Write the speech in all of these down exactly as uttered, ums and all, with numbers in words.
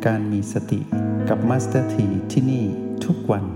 การมีสติกับมาสเตอร์ทีที่นี่ทุกวัน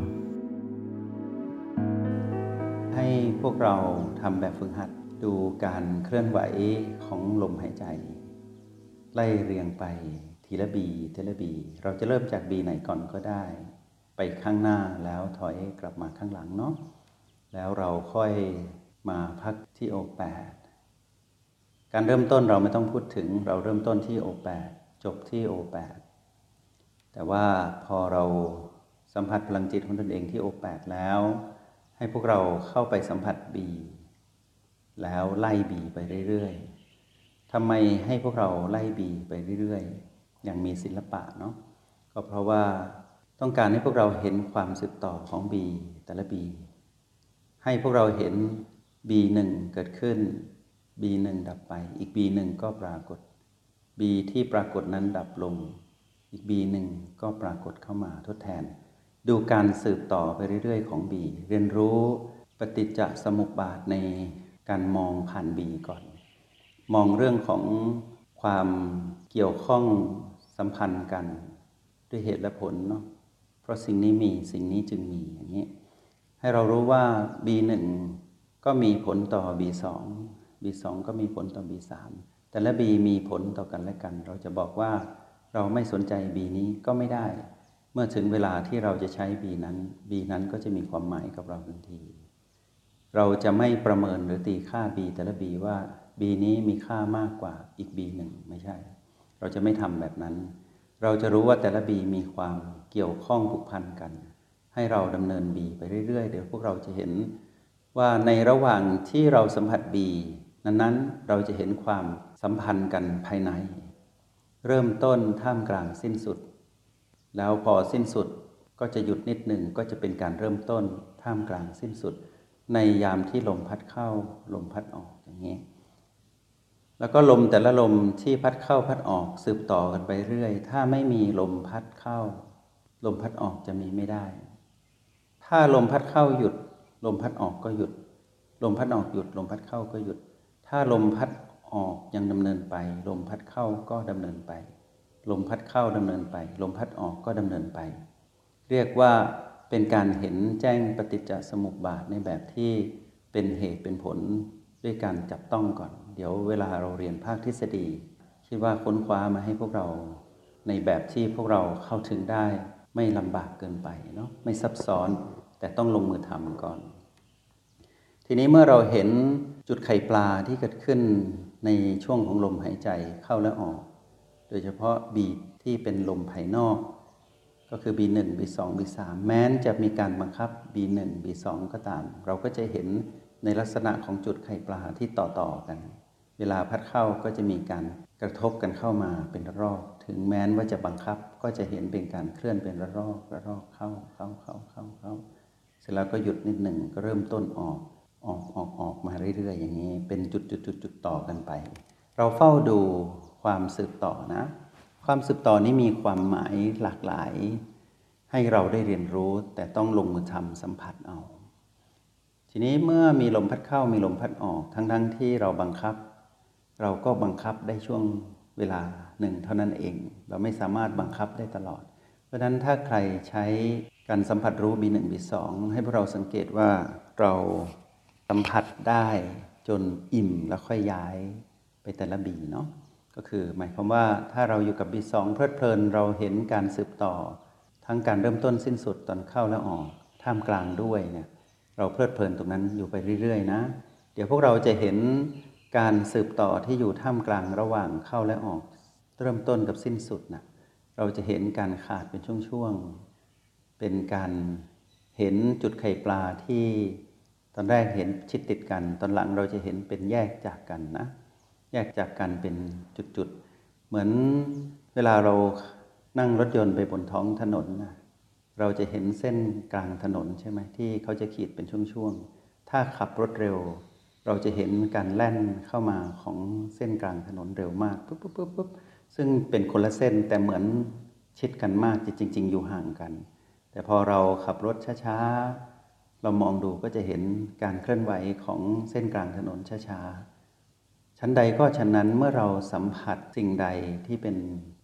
ให้พวกเราทำแบบฝึกหัดดูการเคลื่อนไหวของลมหายใจไล่เรียงไปทีละบีทีละบีเราจะเริ่มจากบีไหนก่อนก็ได้ไปข้างหน้าแล้วถอยกลับมาข้างหลังเนาะแล้วเราค่อยมาพักที่โอแปดการเริ่มต้นเราไม่ต้องพูดถึงเราเริ่มต้นที่โอแปดจบที่โอแปดแต่ว่าพอเราสัมผัสพลังจิตของตนเองที่โอแปดแล้วให้พวกเราเข้าไปสัมผัสบีแล้วไล่บีไปเรื่อยๆทำไมให้พวกเราไล่บีไปเรื่อยๆอย่างมีศิลปะเนาะก็เพราะว่าต้องการให้พวกเราเห็นความสืบต่อของบีแต่ละบีให้พวกเราเห็นบีหนึ่งเกิดขึ้นบีหนึ่งดับไปอีกบีหนึ่งก็ปรากฏบีที่ปรากฏนั้นดับลงอีกบีหนึ่งก็ปรากฏเข้ามาทดแทนดูการสืบต่อไปเรื่อยๆของบีเรียนรู้ปฏิจจสมุปบาทในการมองผ่านบีก่อนมองเรื่องของความเกี่ยวข้องสัมพันธ์กันด้วยเหตุและผลเนาะเพราะสิ่งนี้มีสิ่งนี้จึงมีอย่างนี้ให้เรารู้ว่า บี หนึ่ง ก็มีผลต่อ บี สอง บี สอง ก็มีผลต่อ บี สาม แต่ละ B มีผลต่อกันและกันเราจะบอกว่าเราไม่สนใจ B นี้ก็ไม่ได้เมื่อถึงเวลาที่เราจะใช้ B นั้น B นั้นก็จะมีความหมายกับเราทันทีเราจะไม่ประเมินหรือตีค่า B แต่ละ B ว่า B นี้มีค่ามากกว่าอีก B หนึ่งไม่ใช่เราจะไม่ทำแบบนั้นเราจะรู้ว่าแต่ละ B มีความเกี่ยวข้องผูกพันกันให้เราดำเนิน B ไปเรื่อยๆเดี๋ยวพวกเราจะเห็นว่าในระหว่างที่เราสัมผัส B นั้นๆเราจะเห็นความสัมพันธ์กันภายในเริ่มต้นท่ามกลางสิ้นสุดแล้วพอสิ้นสุดก็จะหยุดนิดหนึ่งก็จะเป็นการเริ่มต้นท่ามกลางสิ้นสุดในยามที่ลมพัดเข้าลมพัดออกอย่างนี้แล้วก็ลมแต่ละลมที่พัดเข้าพัดออกสืบต่อกันไปเรื่อยถ้าไม่มีลมพัดเข้าลมพัดออกจะมีไม่ได้ถ้าลมพัดเข้าหยุดลมพัดออกก็หยุดลมพัดออกหยุดลมพัดเข้าก็หยุดถ้าลมพัดออกยังดำเนินไปลมพัดเข้าก็ดำเนินไปลมพัดเข้าดำเนินไปลมพัดออกก็ดำเนินไปเรียกว่าเป็นการเห็นแจ้งปฏิจจสมุปบาทในแบบที่เป็นเหตุเป็นผลด้วยการจับต้องก่อนเดี๋ยวเวลาเราเรียนภาคทฤษฎีคิดว่าค้นคว้ามาให้พวกเราในแบบที่พวกเราเข้าถึงได้ไม่ลำบากเกินไปเนาะไม่ซับซ้อนแต่ต้องลงมือทำก่อนทีนี้เมื่อเราเห็นจุดไข่ปลาที่เกิดขึ้นในช่วงของลมหายใจเข้าและออกโดยเฉพาะบีทที่เป็นลมภายนอกก็คือ บี หนึ่ง บี สอง บี สาม แม้นจะมีการบังคับ บี หนึ่ง บี สอง ก็ตามเราก็จะเห็นในลักษณะของจุดไข่ปลาที่ต่อๆกันเวลาพัดเข้าก็จะมีการกระทบกันเข้ามาเป็นระลอกถึงแม้นว่าจะบังคับก็จะเห็นเป็นการเคลื่อนเป็นระลอกระลอกเข้าเข้าเข้าเข้าเข้าเสร็จแล้วก็หยุดนิดหนึ่งก็เริ่มต้นออกออกออกออกมาเรื่อยๆอย่างนี้เป็นจุดจุดจุดจุดต่อกันไปเราเฝ้าดูความสืบต่อนะความสืบต่อนี้มีความหมายหลากหลายให้เราได้เรียนรู้แต่ต้องลงมือทำสัมผัสเอาทีนี้เมื่อมีลมพัดเข้ามีลมพัดออกทั้งทั้งที่เราบังคับเราก็บังคับได้ช่วงเวลาหนึ่งเท่านั้นเองเราไม่สามารถบังคับได้ตลอดเพราะฉะนั้นถ้าใครใช้การสัมผัสรู้ บี หนึ่ง บี สอง ให้พวกเราสังเกตว่าเราสัมผัสได้จนอิ่มแล้วค่อยย้ายไปแต่ละบีเนาะก็คือหมายความว่าถ้าเราอยู่กับ บี สอง เพลิดเพลินเราเห็นการสืบต่อทั้งการเริ่มต้นสิ้นสุดตอนเข้าและออกท่ามกลางด้วยเนี่ยเราเพลิดเพลินตรงนั้นอยู่ไปเรื่อยๆนะเดี๋ยวพวกเราจะเห็นการสืบต่อที่อยู่ท่ามกลางระหว่างเข้าและออกเริ่มต้นกับสิ้นสุดนะเราจะเห็นการขาดเป็นช่วงๆเป็นการเห็นจุดไข่ปลาที่ตอนแรกเห็นชิดติดกันตอนหลังเราจะเห็นเป็นแยกจากกันนะแยกจากกันเป็นจุดๆเหมือนเวลาเรานั่งรถยนต์ไปบนท้องถนนนะเราจะเห็นเส้นกลางถนนใช่ไหมที่เขาจะขีดเป็นช่วงๆถ้าขับรถเร็วเราจะเห็นการแล่นเข้ามาของเส้นกลางถนนเร็วมากปุ๊บปุ๊บปุ๊บปุ๊บซึ่งเป็นคนละเส้นแต่เหมือนชิดกันมากจริงๆอยู่ห่างกันแต่พอเราขับรถช้าๆเรามองดูก็จะเห็นการเคลื่อนไหวของเส้นกลางถนนช้าๆชั้นใดก็ฉะนั้นเมื่อเราสัมผัสสิ่งใดที่เป็น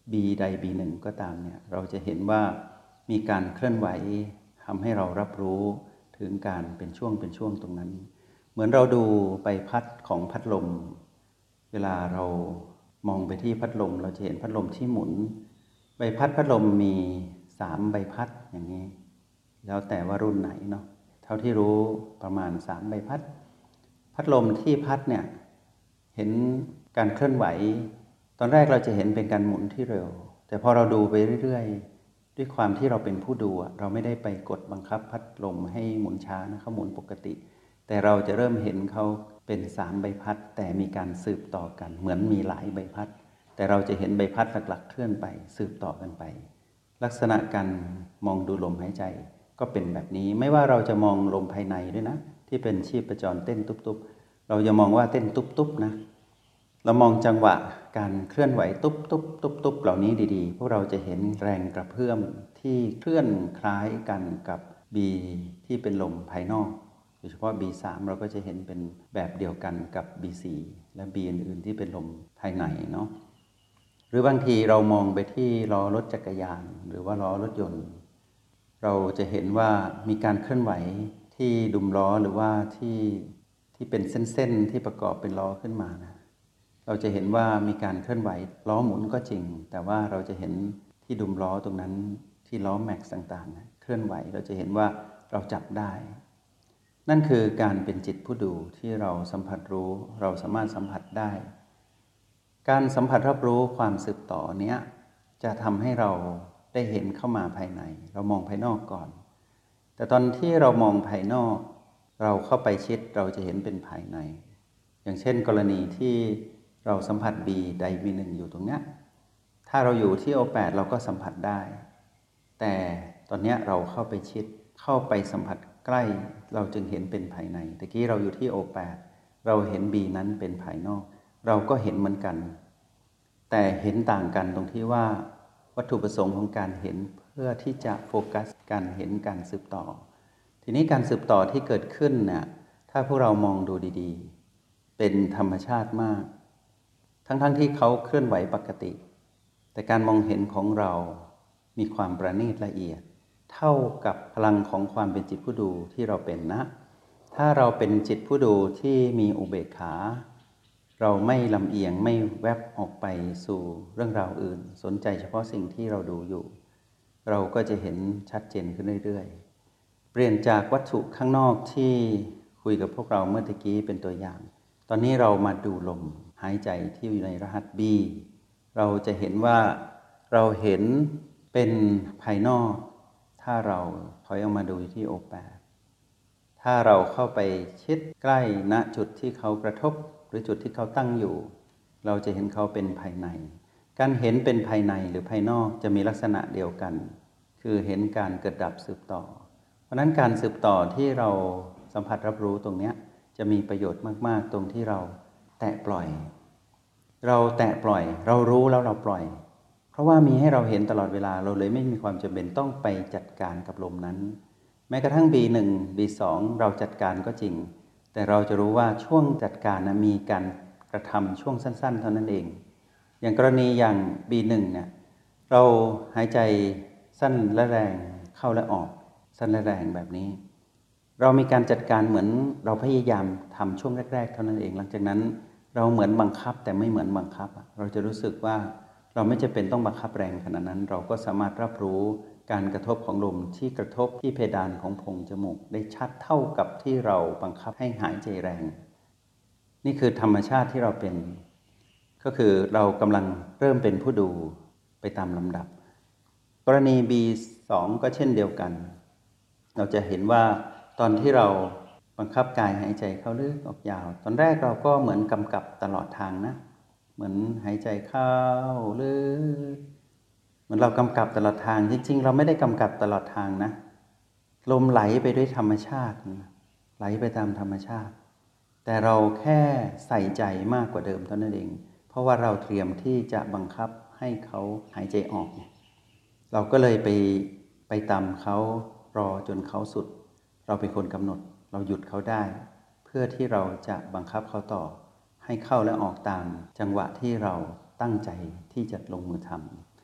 B ใด B หนึ่งก็ตามเนี่ยเราจะเห็นว่ามีการเคลื่อนไหวทำให้เรารับรู้ถึงการเป็นช่วงเป็นช่วงตรงนั้นเหมือนเราดูใบพัดของพัดลมเวลาเรามองไปที่พัดลมเราจะเห็นพัดลมที่หมุนใบพัดพัดลมมีสามใบพัดอย่างนี้แล้วแต่ว่ารุ่นไหนเนาะเท่าที่รู้ประมาณสามใบพัดพัดลมที่พัดเนี่ยเห็นการเคลื่อนไหวตอนแรกเราจะเห็นเป็นการหมุนที่เร็วแต่พอเราดูไปเรื่อยๆด้วยความที่เราเป็นผู้ดูเราไม่ได้ไปกดบังคับพัดลมให้หมุนช้านะเขาหมุนปกติแต่เราจะเริ่มเห็นเขาเป็นสามใบพัดแต่มีการสืบต่อกันเหมือนมีหลายใบพัดแต่เราจะเห็นใบพัดหลักๆเคลื่อนไปสืบต่อกันไปลักษณะการมองดูลมหายใจก็เป็นแบบนี้ไม่ว่าเราจะมองลมภายในด้วยนะที่เป็นชีพจรเต้นตุ๊บๆเราจะมองว่าเต้นตุ๊บๆนะเรามองจังหวะการเคลื่อนไหวตุ๊บตุ๊บตุ๊บตุ๊บเหล่านี้ดีๆพวกเราจะเห็นแรงกระเพื่อมที่เคลื่อนคล้ายกันกับ B ที่เป็นลมภายนอกโดยเฉพาะ บี สาม เราก็จะเห็นเป็นแบบเดียวกันกับ บี สี่ และ B อื่นๆที่เป็นลมภายในเนาะหรือบางทีเรามองไปที่ล้อรถจักรยานหรือว่าล้อรถยนต์เราจะเห็นว่ามีการเคลื่อนไหวที่ดุมล้อหรือว่าที่ที่เป็นเส้นๆที่ประกอบเป็นล้อขึ้นมานะเราจะเห็นว่ามีการเคลื่อนไหวล้อหมุนก็จริงแต่ว่าเราจะเห็นที่ดุมล้อตรงนั้นที่ล้อแม็กซ์ต่างๆนะเคลื่อนไหวเราจะเห็นว่าเราจับได้นั่นคือการเป็นจิตผู้ดูที่เราสัมผัสรู้เราสามารถสัมผัสได้การสัมผัสรับรู้ความสืบต่อเนี้ยจะทำให้เราได้เห็นเข้ามาภายในเรามองภายนอกก่อนแต่ตอนที่เรามองภายนอกเราเข้าไปชิดเราจะเห็นเป็นภายในอย่างเช่นกรณีที่เราสัมผัส B ใด B หนึ่งอยู่ตรงเนี้ยถ้าเราอยู่ที่ โอ แปด เราก็สัมผัสได้แต่ตอนนี้เราเข้าไปชิดเข้าไปสัมผัสใกล้เราจึงเห็นเป็นภายในตะกี้เราอยู่ที่ โอ แปด เราเห็น B นั้นเป็นภายนอกเราก็เห็นเหมือนกันแต่เห็นต่างกันตรงที่ว่าวัตถุประสงค์ของการเห็นเพื่อที่จะโฟกัสการเห็นการสืบต่อทีนี้การสืบต่อที่เกิดขึ้นเนี่ยถ้าพวกเรามองดูดีๆเป็นธรรมชาติมากทั้งๆ ท, ที่เขาเคลื่อนไหวปกติแต่การมองเห็นของเรามีความประณีตละเอียดเท่ากับพลังของความเป็นจิตผู้ดูที่เราเป็นนะถ้าเราเป็นจิตผู้ดูที่มีอุเบกขาเราไม่ลำเอียงไม่แวบออกไปสู่เรื่องราวอื่นสนใจเฉพาะสิ่งที่เราดูอยู่เราก็จะเห็นชัดเจนขึ้นเรื่อยๆเปลี่ยนจากวัตถุข้างนอกที่คุยกับพวกเราเมื่อกี้เป็นตัวอย่างตอนนี้เรามาดูลมหายใจที่อยู่ในรหัส B เราจะเห็นว่าเราเห็นเป็นภายนอกถ้าเราถอยออกมาดูที่ โอ แปด ถ้าเราเข้าไปชิดใกล้ณจุดที่เขากระทบหรือจุดที่เขาตั้งอยู่เราจะเห็นเขาเป็นภายในการเห็นเป็นภายในหรือภายนอกจะมีลักษณะเดียวกันคือเห็นการเกิดดับสืบต่อเพราะนั้นการสืบต่อที่เราสัมผัสรับรู้ตรงนี้จะมีประโยชน์มากๆตรงที่เราแตะปล่อยเราแตะปล่อยเรารู้แล้วเราปล่อยเพราะว่ามีให้เราเห็นตลอดเวลาเราเลยไม่มีความจำเป็นต้องไปจัดการกับลมนั้นแม้กระทั่ง บี หนึ่ง บี สอง เราจัดการก็จริงแต่เราจะรู้ว่าช่วงจัดการนะมีการกระทำช่วงสั้นๆเท่านั้นเองอย่างกรณีอย่าง บี หนึ่ง เนี่ยเราหายใจสั้นและแรงเข้าและออกสั้นและแรงแบบนี้เรามีการจัดการเหมือนเราพยายามทำช่วงแรกๆเท่านั้นเองหลังจากนั้นเราเหมือนบังคับแต่ไม่เหมือนบังคับเราจะรู้สึกว่าเราไม่จำเป็นต้องบังคับแรงขนาดนั้นเราก็สามารถรับรู้การกระทบของลมที่กระทบที่เพดานของโพรงจมูกได้ชัดเท่ากับที่เราบังคับให้หายใจแรงนี่คือธรรมชาติที่เราเป็นก็คือเรากำลังเริ่มเป็นผู้ดูไปตามลำดับกรณี บี สอง ก็เช่นเดียวกันเราจะเห็นว่าตอนที่เราบังคับกายหายใจเข้าลึกออกยาวตอนแรกเราก็เหมือนกำกับตลอดทางนะเหมือนหายใจเข้าลึกเหมือนเรากำกับตลอดทางจริงๆเราไม่ได้กำกับตลอดทางนะลมไหลไปด้วยธรรมชาติไหลไปตามธรรมชาติแต่เราแค่ใส่ใจมากกว่าเดิมเท่านั้นเองเพราะว่าเราเตรียมที่จะบังคับให้เขาหายใจออกเราก็เลยไปไปตามเขารอจนเขาสุดเราเป็นคนกำหนดเราหยุดเขาได้เพื่อที่เราจะบังคับเขาต่อให้เข้าและออกตามจังหวะที่เราตั้งใจที่จะลงมือท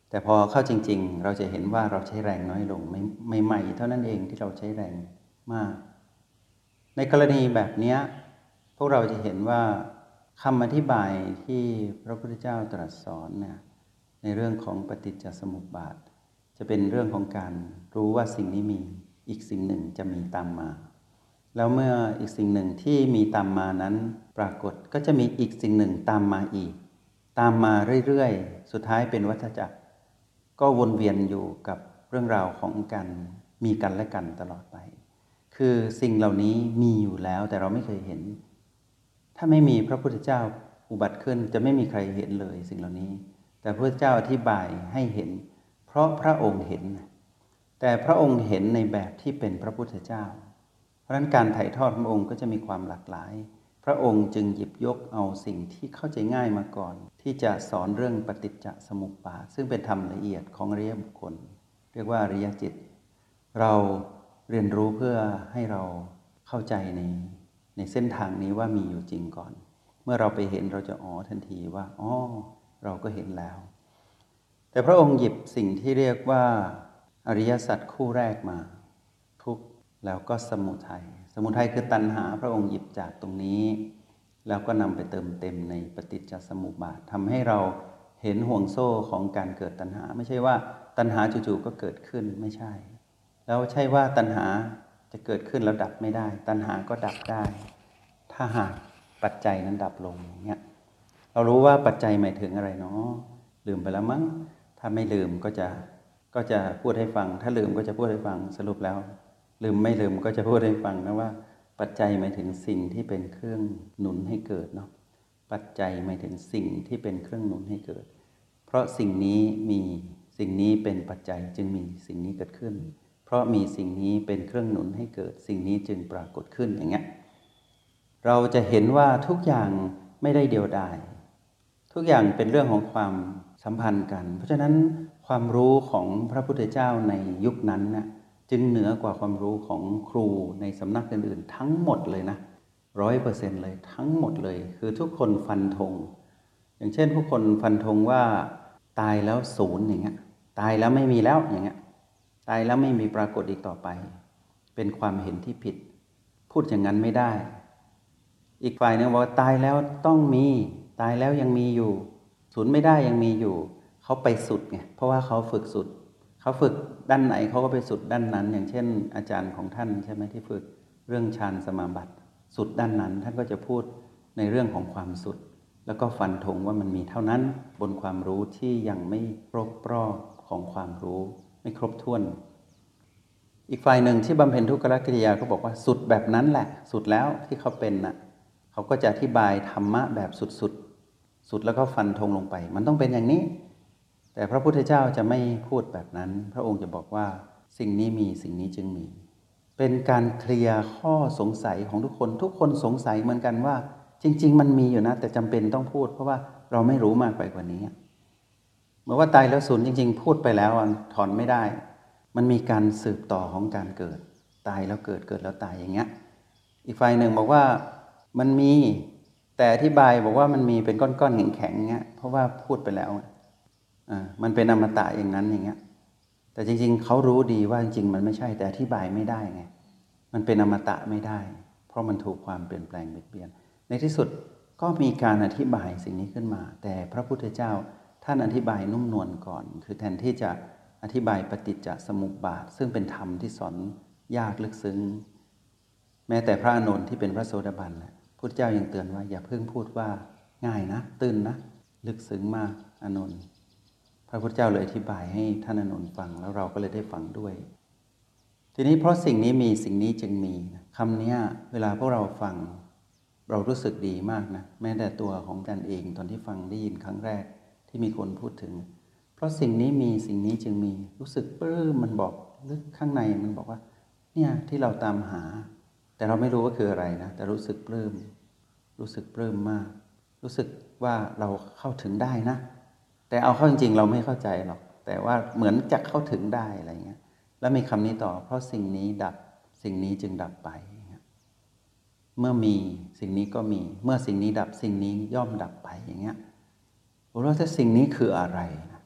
แต่พอเข้าจริงๆเราจะเห็นว่าเราใช้แรงน้อยลงไม่ไม่ใหม่เท่านั้นเองที่เราใช้แรงมากในกรณีแบบนี้พวกเราจะเห็นว่าคำอธิบายที่พระพุทธเจ้าตรัสสอนเนี่ยในเรื่องของปฏิจจสมุปบาทจะเป็นเรื่องของการรู้ว่าสิ่งนี้มีอีกสิ่งหนึ่งจะมีตามมาแล้วเมื่ออีกสิ่งหนึ่งที่มีตามมานั้นปรากฏก็จะมีอีกสิ่งหนึ่งตามมาอีกตามมาเรื่อยๆสุดท้ายเป็นวัฏจักรก็วนเวียนอยู่กับเรื่องราวของการมีกันและกันตลอดไปคือสิ่งเหล่านี้มีอยู่แล้วแต่เราไม่เคยเห็นถ้าไม่มีพระพุทธเจ้าอุบัติขึ้นจะไม่มีใครเห็นเลยสิ่งเหล่านี้แต่พระพุทธเจ้าอธิบายให้เห็นเพราะพระองค์เห็นแต่พระองค์เห็นในแบบที่เป็นพระพุทธเจ้าเพราะฉะนั้นการถ่ายทอดพระองค์ก็จะมีความหลากหลายพระองค์จึงหยิบยกเอาสิ่งที่เข้าใจง่ายมาก่อนที่จะสอนเรื่องปฏิจจสมุปบาทซึ่งเป็นธรรมละเอียดของอริยบุคคลเรียกว่าอริยจิตเราเรียนรู้เพื่อให้เราเข้าใจในในเส้นทางนี้ว่ามีอยู่จริงก่อนเมื่อเราไปเห็นเราจะอ๋อทันทีว่าอ๋อเราก็เห็นแล้วแต่พระองค์หยิบสิ่งที่เรียกว่าอริยสัจคู่แรกมาทุกข์แล้วก็สมุทัยสมุทัยคือตัณหาพระองค์หยิบจากตรงนี้แล้วก็นำไปเติมเต็มในปฏิจจสมุปบาททำให้เราเห็นห่วงโซ่ของการเกิดตัณหาไม่ใช่ว่าตัณหาจู่ๆก็เกิดขึ้นไม่ใช่แล้วใช่ว่าตัณหาจะเกิดขึ้นแล้วดับไม่ได้ตัณหาก็ดับได้ถ้าหากปัจจัยนั้นดับลงอย่างเงี้ยเรารู้ว่าปัจจัยหมายถึงอะไรเนาะลืมไปแล้วมั้งถ้าไม่ลืมก็จะก็จะพูดให้ฟังถ้าลืมก็จะพูดให้ฟังสรุปแล้วลืมไม่ลืมก็จะพูดให้ฟังนะว่าปัจจัยหมายถึงสิ่งที่เป็นเครื่องหนุนให้เกิดเนาะปัจจัยหมายถึงสิ่งที่เป็นเครื่องหนุนให้เกิดเพราะสิ่งนี้มีสิ่งนี้เป็นปัจจัยจึงมีสิ่งนี้เกิดขึ้นเพราะมีสิ่งนี้เป็นเครื่องหนุนให้เกิดสิ่งนี้จึงปรากฏขึ้นอย่างเงี้ยเราจะเห็นว่าทุกอย่างไม่ได้เดียวดายทุกอย่างเป็นเรื่องของความสัมพันธ์กันเพราะฉะนั้นความรู้ของพระพุทธเจ้าในยุคนั้นนะจึงเหนือกว่าความรู้ของครูในสำนักอื่นๆทั้งหมดเลยนะร้อยเปอร์เซ็นต์เลยทั้งหมดเลยคือทุกคนฟันธงอย่างเช่นทุกคนฟันธงว่าตายแล้วศูนย์อย่างเงี้ยตายแล้วไม่มีแล้วอย่างเงี้ยตายแล้วไม่มีปรากฏอีกต่อไปเป็นความเห็นที่ผิดพูดอย่างนั้นไม่ได้อีกฝ่ายนึงบอกว่าตายแล้วต้องมีตายแล้วยังมีอยู่ศูนย์ไม่ได้ยังมีอยู่เขาไปสุดไงเพราะว่าเขาฝึกสุดเขาฝึกด้านไหนเขาก็ไปสุดด้านนั้นอย่างเช่นอาจารย์ของท่านใช่ไหมที่ฝึกเรื่องฌานสมาบัติสุดด้านนั้นท่านก็จะพูดในเรื่องของความสุดแล้วก็ฟันธงว่ามันมีเท่านั้นบนความรู้ที่ยังไม่ครบรอบของความรู้ไม่ครบถ้วนอีกฝ่ายหนึ่งที่บำเพ็ญทุกขกิริยาก็บอกว่าสุดแบบนั้นแหละสุดแล้วที่เขาเป็นน่ะเขาก็จะอธิบายธรรมะแบบสุดๆสุดแล้วก็ฟันธงลงไปมันต้องเป็นอย่างนี้แต่พระพุทธเจ้าจะไม่พูดแบบนั้นพระองค์จะบอกว่าสิ่งนี้มีสิ่งนี้จึงมีเป็นการเคลียร์ข้อสงสัยของทุกคนทุกคนสงสัยเหมือนกันว่าจริงๆมันมีอยู่นะแต่จำเป็นต้องพูดเพราะว่าเราไม่รู้มากไปกว่านี้เมื่อว่าตายแล้วศูนย์จริงๆพูดไปแล้วถอนไม่ได้มันมีการสืบต่อของการเกิดตายแล้วเกิดเกิดแล้วตายอย่างเงี้ยอีกฝ่ายหนึ่งบอกว่ามันมีแต่อธิบายบอกว่ามันมีเป็นก้อนๆแข็งๆเงี้ยเพราะว่าพูดไปแล้วอ่ามันเป็นอมตะอย่างนั้นอย่างเงี้ยแต่จริงๆเขารู้ดีว่าจริงๆมันไม่ใช่แต่อธิบายไม่ได้ไงมันเป็นอมตะไม่ได้เพราะมันถูกความเปลี่ยนแปลงเปลี่ยนในที่สุดก็มีการอธิบายสิ่งนี้ขึ้นมาแต่พระพุทธเจ้าท่านอธิบายนุ่มนวลก่อนคือแทนที่จะอธิบายปฏิจจสมุปบาทซึ่งเป็นธรรมที่สอนยากลึกซึ้งแม้แต่พระอานนท์ที่เป็นพระโสดาบันนะพุทธเจ้ายังเตือนว่าอย่าเพิ่งพูดว่าง่ายนะตื้นนะลึกซึ้งมากอานนท์พระพุทธเจ้าเลยอธิบายให้ท่านอานนท์ฟังแล้วเราก็เลยได้ฟังด้วยทีนี้เพราะสิ่งนี้มีสิ่งนี้จึงมีคำนี้เวลาพวกเราฟังเรารู้สึกดีมากนะแม้แต่ตัวของอาจารย์เองตอนที่ฟังได้ยินครั้งแรกที่มีคนพูดถึงเพราะสิ่งนี้มีสิ่งนี้จึงมีรู้สึกปลื้มมันบอกลึกข้างในมันบอกว่าเนี่ยที่เราตามหาแต่เราไม่รู้ว่าคืออะไรนะแต่รู้สึกปลื้มรู้สึกปลื้มมากรู้สึกว่าเราเข้าถึงได้นะแต่เอาเข้าจริงๆเราไม่เข้าใจหรอกแต่ว่าเหมือนจะเข้าถึงได้อะไรเงี้ยแล้วมีคำนี้ต่อเพราะสิ่งนี้ดับสิ่งนี้จึงดับไปเมื่อมีสิ่งนี้ก็มีเมื่อสิ่งนี้ดับสิ่งนี้ย่อมดับไปอย่างเงี้ยผมว่าถ้าสิ่งนี้คืออะไรนะ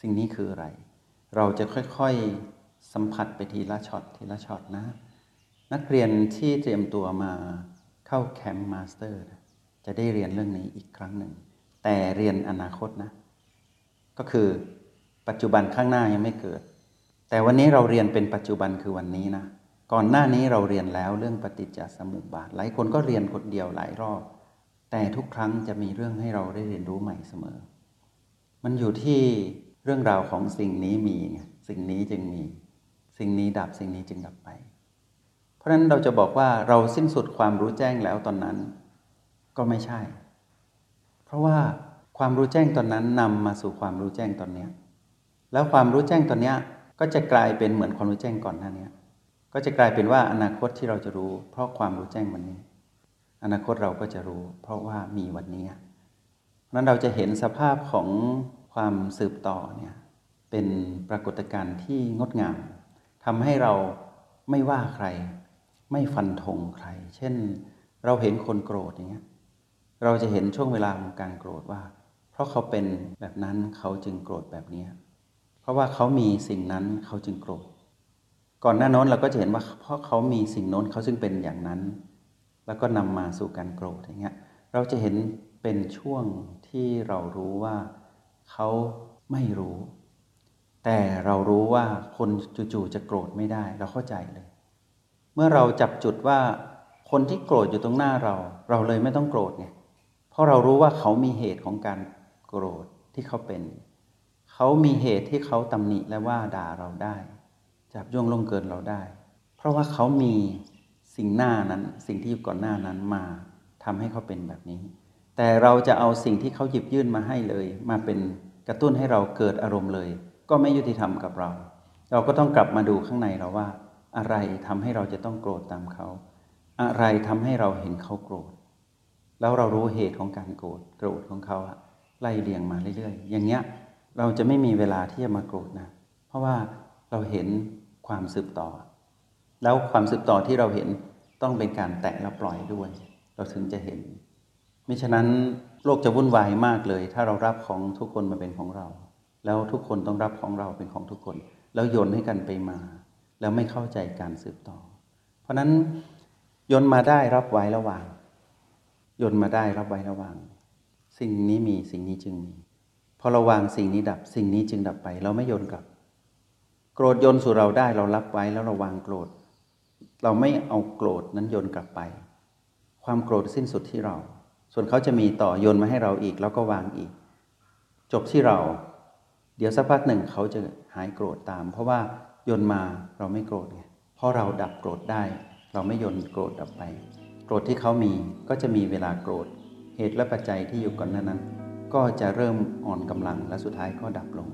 สิ่งนี้คืออะไรเราจะค่อยๆสัมผัสไปทีละช็อตทีละช็อตนะนักเรียนที่เตรียมตัวมาเข้าแคมป์มาสเตอร์จะได้เรียนเรื่องนี้อีกครั้งหนึ่งแต่เรียนอนาคตนะก็คือปัจจุบันข้างหน้ายังไม่เกิดแต่วันนี้เราเรียนเป็นปัจจุบันคือวันนี้นะก่อนหน้านี้เราเรียนแล้วเรื่องปฏิจจสมุปบาทหลายคนก็เรียนคนเดียวหลายรอบแต่ทุกครั้งจะมีเรื่องให้เราได้เรียนรู้ใหม่เสมอมันอยู่ที่เรื่องราวของสิ่งนี้มีไงสิ่งนี้จึงมีสิ่งนี้ดับสิ่งนี้จึงดับไปเพราะฉะนั้นเราจะบอกว่าเราสิ้นสุดความรู้แจ้งแล้วตอนนั้นก็ไม่ใช่เพราะว่าความรู้แจ้งตอนนั้นนำมาสู่ความรู้แจ้งตอนนี้แล้วความรู้แจ้งตอนนี้ก็จะกลายเป็นเหมือนความรู้แจ้งก่อนหน้านี้ก็จะกลายเป็นว่าอนาคตที่เราจะรู้เพราะความรู้แจ้งวันนี้อนาคตเราก็จะรู้เพราะว่ามีวันนี้นั้นเราจะเห็นสภาพของความสืบต่อเนี่ยเป็นปรากฏการณ์ที่งดงามทำให้เราไม่ว่าใครไม่ฟันธงใครเช่นเราเห็นคนโกรธอย่างเงี้ยเราจะเห็นช่วงเวลาของการโกรธว่าเพราะเขาเป็นแบบนั้นเขาจึงโกรธแบบนี้เพราะว่าเขามีสิ่งนั้นเขาจึงโกรธก่อนหน้านั้นเราก็จะเห็นว่าเพราะเขามีสิ่งโน้นเขาจึงเป็นอย่างนั้นแล้วก็นำมาสู่การโกรธอย่างเงี้ยเราจะเห็นเป็นช่วงที่เรารู้ว่าเขาไม่รู้แต่เรารู้ว่าคนจู่ๆจะโกรธไม่ได้เราเข้าใจเลยเมื่อเราจับจุดว่าคนที่โกรธอยู่ตรงหน้าเราเราเลยไม่ต้องโกรธไงเพราะเรารู้ว่าเขามีเหตุของการโกรธที่เขาเป็นเขามีเหตุที่เขาตำหนิและว่าด่าเราได้จับย่วงล่วงเกินเราได้เพราะว่าเขามีสิ่งหน้านั้นสิ่งที่อยู่ก่อนหน้านั้นมาทำให้เขาเป็นแบบนี้แต่เราจะเอาสิ่งที่เขาหยิบยื่นมาให้เลยมาเป็นกระตุ้นให้เราเกิดอารมณ์เลยก็ไม่ยุติธรรมกับเราเราก็ต้องกลับมาดูข้างในเราว่าอะไรทำให้เราจะต้องโกรธตามเขาอะไรทำให้เราเห็นเขาโกรธแล้วเรารู้เหตุของการโกรธโกรธของเขาไล่เรียงมาเรื่อยๆอย่างเงี้ยเราจะไม่มีเวลาที่จะมาโกรธนะเพราะว่าเราเห็นความสืบต่อแล้วความสืบต่อที่เราเห็นต้องเป็นการแตะและปล่อยด้วยเราถึงจะเห็นมิฉะนั้นโลกจะวุ่นวายมากเลยถ้าเรารับของทุกคนมาเป็นของเราแล้วทุกคนต้องรับของเราเป็นของทุกคนแล้วโยนให้กันไปมาแล้วไม่เข้าใจการสืบต่อเพราะนั้นโยนมาได้รับไว้ระหว่างโยนมาได้รับไว้ระหว่างสิ่งนี้มีสิ่งนี้จึงมีพอเราวางสิ่งนี้ดับสิ่งนี้จึงดับไปเราไม่โยนกลับโกรธโยนสู่เราได้เรารับไว้แล้วเราวางโกรธเราไม่เอาโกรธนั้นโยนกลับไปความโกรธสิ้นสุดที่เราส่วนเขาจะมีต่อโยนมาให้เราอีกแล้วก็วางอีกจบที่เราเดี๋ยวสักพักหนึ่งเขาจะหายโกรธตามเพราะว่าโยนมาเราไม่โกรธไงเพราะเราดับโกรธได้เราไม่โยนโกรธดับไปโกรธที่เขามีก็จะมีเวลาโกรธเหตุและปัจจัยที่อยู่ก่อนหน้านั้นก็จะเริ่มอ่อนกำลังและสุดท้ายก็ดับลง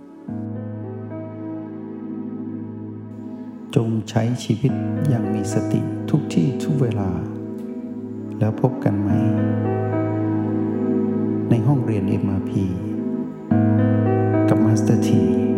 จงใช้ชีวิตอย่างมีสติทุกที่ทุกเวลาแล้วพบกันไหมในห้องเรียน เอ็ม อาร์ พี กับมาสเตอร์ที